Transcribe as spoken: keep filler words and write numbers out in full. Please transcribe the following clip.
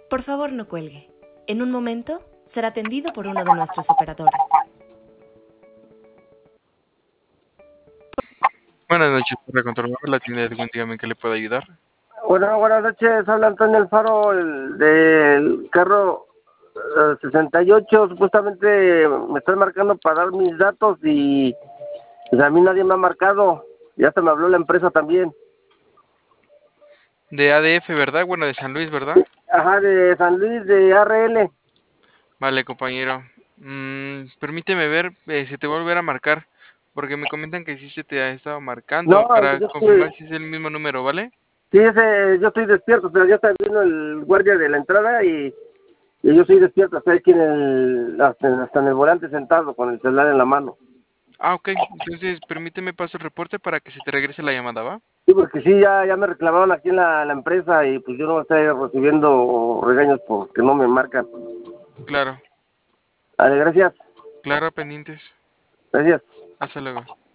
Por favor, no cuelgue. En un momento será atendido por uno de nuestros operadores. Buenas noches, para controlar la tienda de algún dígame que le pueda ayudar. Bueno, buenas noches, habla Antonio Alfaro, el del carro eh, sesenta y ocho. Supuestamente me están marcando para dar mis datos y pues a mí nadie me ha marcado. Ya se me habló la empresa también. De A D F, ¿verdad? Bueno, de San Luis, ¿verdad? Ajá, de San Luis, de R L. Vale, compañero. Mm, permíteme ver eh, si te voy a volver a marcar, porque me comentan que sí se te ha estado No, marcando para yo confirmar estoy, si es el mismo número, ¿vale? sí, ese, yo estoy despierto, pero ya está viendo el guardia de la entrada y, y yo estoy despierto, estoy aquí en el, hasta, hasta en el volante sentado con el celular en la mano. Ah, ok. Entonces, permíteme paso el reporte para que se te regrese la llamada, ¿va? Sí, porque sí, ya, ya me reclamaron aquí en la, la empresa y pues yo no estoy recibiendo regaños porque no me marcan. Claro, Vale, gracias. claro, pendientes. Gracias. Hasta luego.